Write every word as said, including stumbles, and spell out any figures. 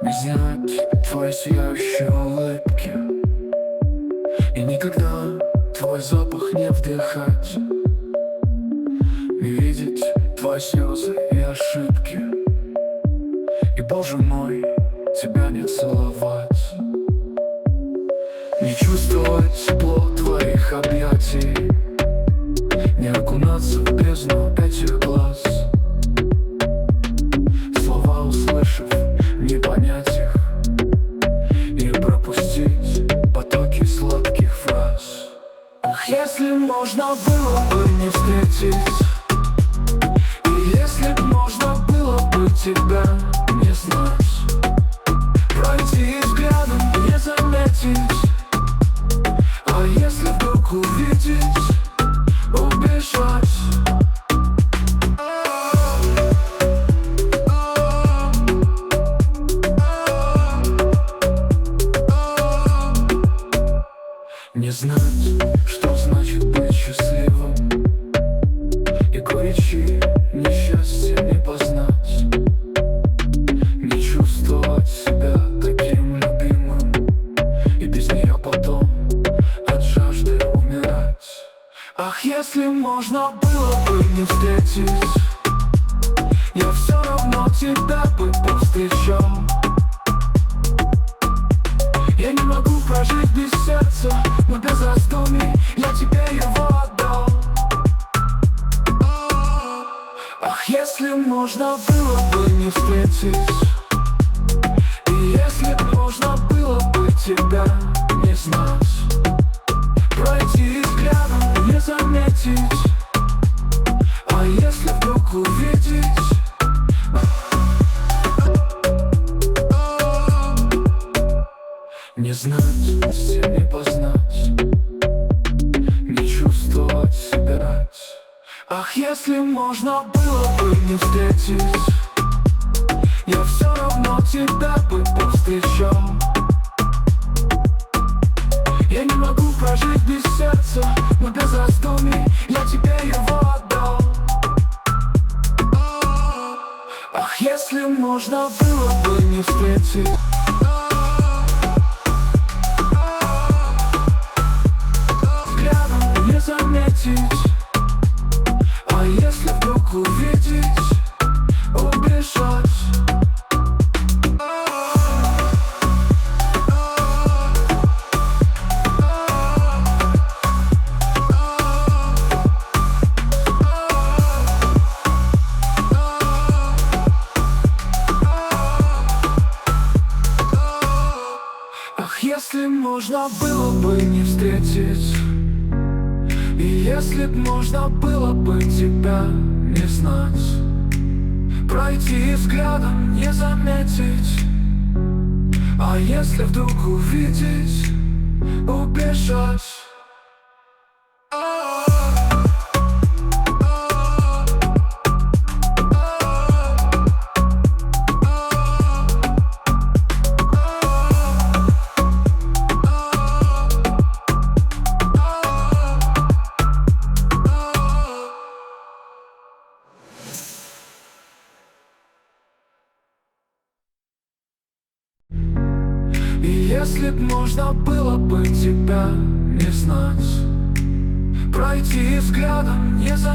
Не знать твои сияющие улыбки и никогда твой запах не вдыхать, не видеть твои слезы и ошибки, и, Боже мой, тебя не целовать, не чувствовать тепло твоих объятий, не окунаться в бездну этих глаз, слова услышав, не понять их и пропустить потоки сладких фраз. Ах, если можно было бы не встретить, и если б можно было бы тебя не знать, пройти взглядом, не заметить, а если вдруг увидеть, убежать. Не знать, что значит быть счастливым, и горечи несчастья не познать, не чувствовать себя таким любимым, и без нее потом от жажды умирать. Ах, если можно было бы не встретить, я все равно тебя бы повстречал. Я не могу прожить без сердца, но без раздумий я тебе его отдал. Ах, если можно было бы не встретить, и если б можно было бы тебя не знать, пройти взглядом, не заметить, а если вдруг увидеть, не знать, все не познать, не чувствовать себя. Ах, если можно было бы не встретить, я все равно тебя бы повстречал. Я не могу прожить без сердца, но без раздумий я тебе его отдал. Ах, если можно было бы не встретить, заметить, а если вдруг увидеть, убежать. Ах, если можно было бы не встретить, и если б можно было бы тебя не знать, пройти взглядом, не заметить, а если вдруг увидеть, убежать. И если б можно было бы тебя не знать, пройти взглядом, не заметить,